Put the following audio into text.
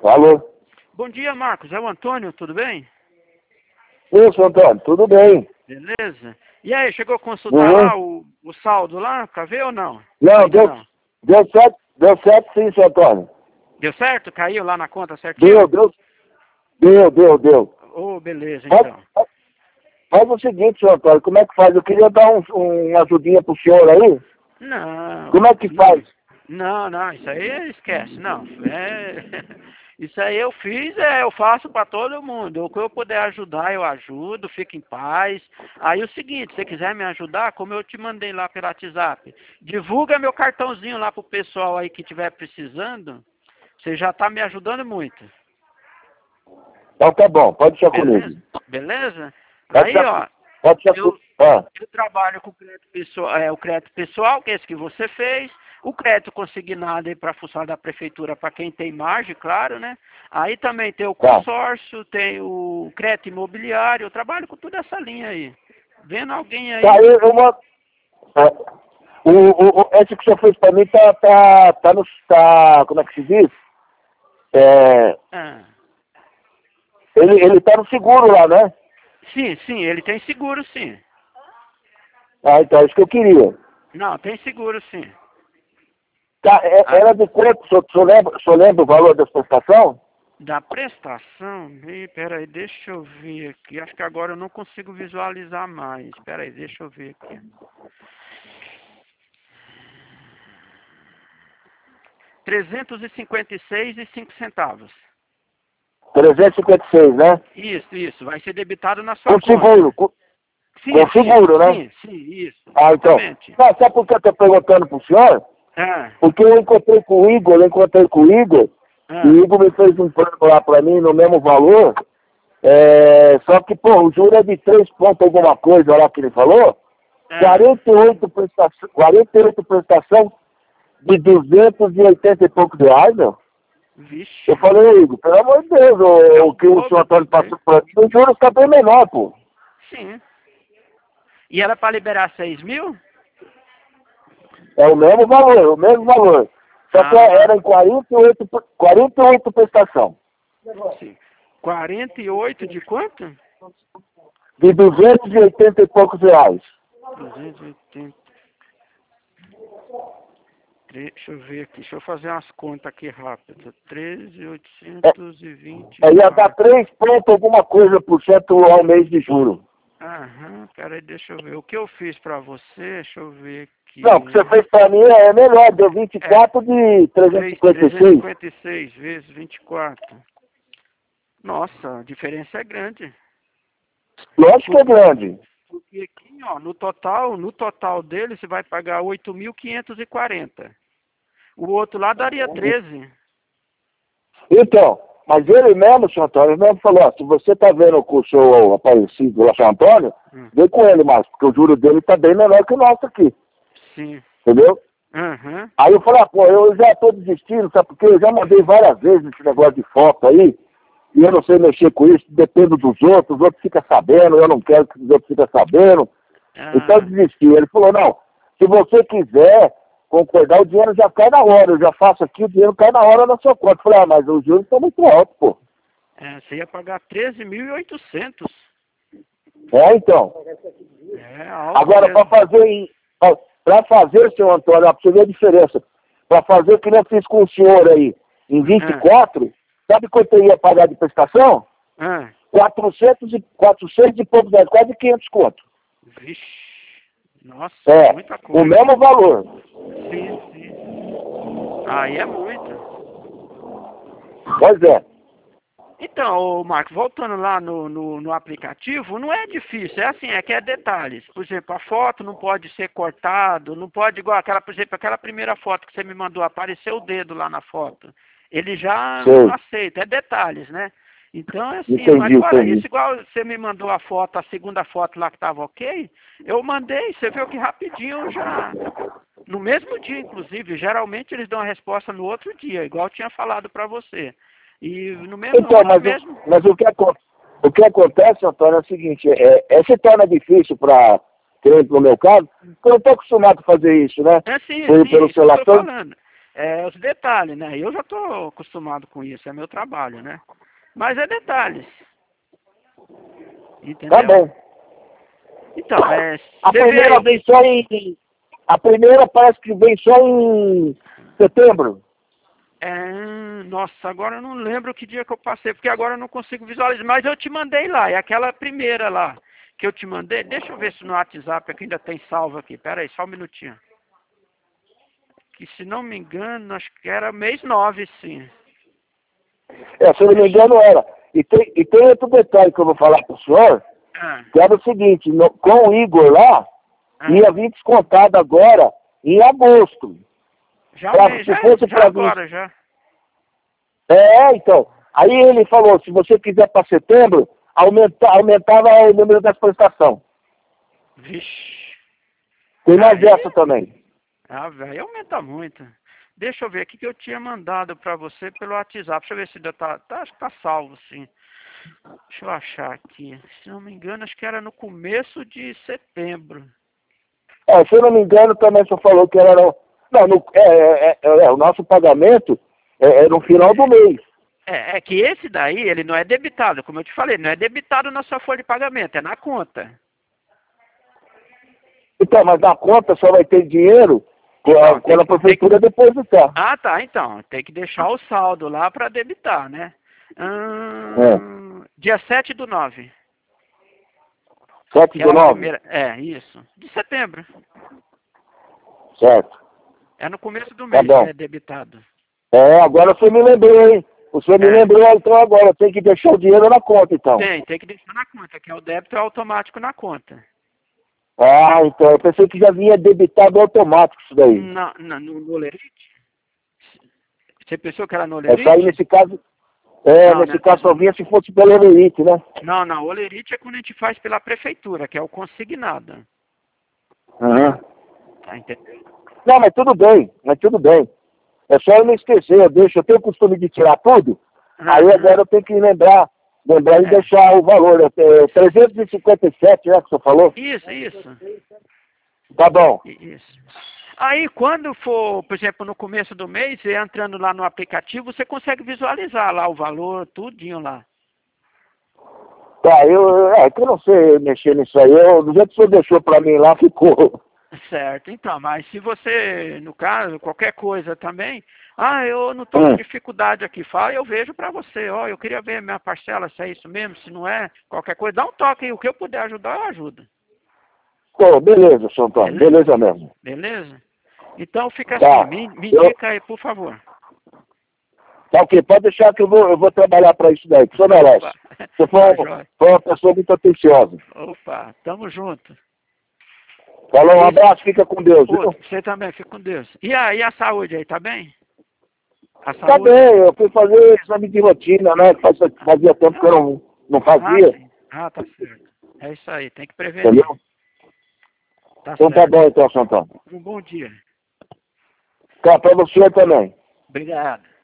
Alô? Bom dia, Marcos. É o Antônio, tudo bem? Isso, Antônio, tudo bem? Beleza. E aí, chegou a consultar lá o saldo lá, pra ver ou não? Não, Ainda não. deu certo sim, seu Antônio. Deu certo? Caiu lá na conta certinho? Deu. Oh, beleza, Faz, então. faz o seguinte, seu Antônio, como é que faz? Eu queria dar uma ajudinha pro senhor aí. Não, Como é que faz? não, isso aí esquece, não. Isso aí eu fiz, eu faço para todo mundo. O que eu puder ajudar, eu ajudo, fique em paz. Aí o seguinte, se você quiser me ajudar, como eu te mandei lá pelo WhatsApp, divulga meu cartãozinho lá pro pessoal aí que estiver precisando. Você já está me ajudando muito. Então tá bom, pode deixar Beleza? comigo. Beleza? Pode Aí, deixar, ó, pode deixar eu, comigo. Ah, eu trabalho com o crédito pessoal, o crédito pessoal, que é esse que você fez, o crédito consignado aí para funcionário da prefeitura, para quem tem margem, claro, né? Aí também tem o tá. consórcio, tem o crédito imobiliário, eu trabalho com toda essa linha aí. Vendo alguém Tá, aí, esse que o senhor fez pra mim como é que se diz? É, ah, ele tá no seguro lá, né? sim, ele tem seguro, sim. Ah, então, é isso que eu queria. Não, tem seguro, sim. Tá, Ah, era de quanto? O senhor lembra o valor da prestação? da prestação, peraí, deixa eu ver aqui. Acho que agora eu não consigo visualizar mais. Peraí, deixa eu ver aqui. 356,05 centavos. 356, né? Isso. Vai ser debitado na sua Com seguro, conta. com seguro, né? Sim, isso. Ah, então. Exatamente. Não, sabe por que eu tô perguntando pro senhor? Ah, Porque eu encontrei com o Igor, e o ah, Igor me fez um plano lá pra mim no mesmo valor, só que, pô, o juro é de 3 pontos alguma coisa lá que ele falou, ah. 48 prestação de 280 e poucos reais, meu. Eu Vixe. falei, Igor, pelo amor de Deus, É o o que o senhor dobro Antônio disso aí. passou por aqui, o juro está bem menor, pô. Sim. E era para liberar 6 mil? É o mesmo valor. Só que Ah, era em 48 prestação. sim. 48 de quanto? De 280 e poucos reais. 280. Deixa eu ver aqui. Deixa eu fazer umas contas aqui rápido. É, ia dar 13,824. 3 pontos alguma coisa por cento ao mês de juro. Aham, peraí, deixa eu ver. O que eu fiz pra você, deixa eu ver Não, o que você aqui. fez pra mim é melhor, deu É, 24 de 356. 356 vezes 24. Nossa, a diferença é grande. Lógico que é Porque, grande. porque aqui, ó, no total dele, você vai pagar 8.540. O outro lá daria 13. Então, mas ele mesmo, senhor Antônio, ele mesmo falou, ó, se você tá vendo com o seu aparecido lá, senhor Antônio, Hum, vem com ele, Márcio, porque o juro dele tá bem menor que o nosso aqui, Sim. entendeu? Aham. Aí eu falei, pô, eu já tô desistindo, sabe porque eu já mandei várias vezes esse negócio de foto aí, e eu não sei mexer com isso, dependo dos outros, os outros ficam sabendo, eu não quero que os outros fiquem sabendo, então eu Ah, desisti. Ele falou, não, se você quiser concordar, o dinheiro já cai na hora, eu já faço aqui, o dinheiro cai na hora na sua conta. Eu falei, mas os juros estão muito altos, pô. você ia pagar 13.800. Então. É alto Agora, mesmo. para fazer, seu Antônio, ó, pra você ver a diferença, para fazer o que eu fiz com o senhor aí, em Ah, 24, sabe quanto eu ia pagar de prestação? ah. 400 e poucos reais, quase 500 conto. Vixe. Nossa, É, muita o coisa. mesmo valor. Sim. Aí é muito. Pois é. Então, ô Marcos, voltando lá no aplicativo, não é difícil, é assim, é que é detalhes. Por exemplo, a foto não pode ser cortado, não pode igual aquela, por exemplo, aquela primeira foto que você me mandou, apareceu o dedo lá na foto. Ele já não Sei. aceita, é detalhes, né? Então é assim, mas fora Entendi. isso, igual você me mandou a foto, a segunda foto lá que estava ok, eu mandei, você viu que rapidinho já. No mesmo dia, inclusive, geralmente eles dão a resposta no outro dia, igual eu tinha falado para você. E no mesmo, Então, ontem mesmo. mas o que acontece, Antônio, é o seguinte, se torna difícil para, no meu caso, porque eu não estou acostumado a fazer isso, né? É sim, é Pelo isso que eu celular. estou falando. É os detalhes, né? Eu já tô acostumado com isso, é meu trabalho, né? Mas é detalhes. Entendeu? Tá bom. Então, A você vê primeira aí. vem só em... A primeira parece que vem só em setembro. Nossa, agora eu não lembro que dia que eu passei, porque agora eu não consigo visualizar. Mas eu te mandei lá, é aquela primeira lá que eu te mandei. Deixa eu ver se no WhatsApp aqui ainda tem salvo aqui. Pera aí, só um minutinho. Que se não me engano, acho que era mês 9, sim. Se eu não me engano era. E tem outro detalhe que eu vou falar pro senhor, Ah, que era o seguinte, com o Igor lá, ia vir descontado agora em agosto. Já o mês, Se fosse já para vir... agora, já. Então. Aí ele falou, se você quiser para setembro, aumentava o número das prestações. Vixe. Tem mais Aí, essa também. velho, aumenta muito. Deixa eu ver aqui que eu tinha mandado pra você pelo WhatsApp. Deixa eu ver se ainda acho que tá salvo, sim. Deixa eu achar aqui. Se não me engano, acho que era no começo de setembro. Se eu não me engano, também só falou que era... o nosso pagamento é no final do mês. É que esse daí, ele não é debitado, como eu te falei, não é debitado na sua folha de pagamento, é na conta. Então, mas na conta só vai ter dinheiro Então, quando a prefeitura depositar. Ah, tá, então. Tem que deixar o saldo lá para debitar, né? Dia 7/9. 7 Que de é a 9? primeira. Isso. De setembro. Certo. É no começo do Tá mês que bom. é debitado. Agora você me lembrou, hein? O senhor me lembrou, então agora tem que deixar o dinheiro na conta, então. Tem que deixar na conta, que é o débito automático na conta. Então, eu pensei que já vinha debitado automático isso daí. No Olerite? Você pensou que era no Só aí Olerite? nesse caso, Não, nesse caso só vinha se fosse pelo Everite, né? Não, o Olerite é quando a gente faz pela prefeitura, que é o consignado. Uhum. Tá entendendo? Não, mas tudo bem. É só eu não esquecer, eu tenho o costume de tirar tudo, aí agora eu tenho que lembrar e deixar o valor, 357, né, que você falou? Isso. Tá bom. Isso. Aí, quando for, por exemplo, no começo do mês, você entrando lá no aplicativo, você consegue visualizar lá o valor, tudinho lá. Tá, que eu não sei mexer nisso aí, do jeito que o senhor deixou pra mim lá, ficou. Certo, então, mas se você, no caso, qualquer coisa também, eu não estou com dificuldade aqui, fala, eu vejo para você, eu queria ver minha parcela, se é isso mesmo, se não é, qualquer coisa, dá um toque aí, o que eu puder ajudar, eu ajudo. Pô, beleza, seu Antônio, beleza mesmo. Beleza? Então fica Tá. assim, me indica aí, por favor. Tá ok, pode deixar que eu vou trabalhar para isso daí, que o senhor merece. Você foi uma pessoa muito atenciosa. Opa, tamo junto. Falou, um abraço, fica com Deus, viu? Você também, fica com Deus. E a saúde aí, tá bem? Tá bem, eu fui fazer exame de rotina, né? Fazia tempo que eu não fazia. Sim. Tá certo. É isso aí, tem que prevenir. Entendeu? Então tá bom, então, seu Antônio. Um bom dia. Tá, para você também. Obrigado.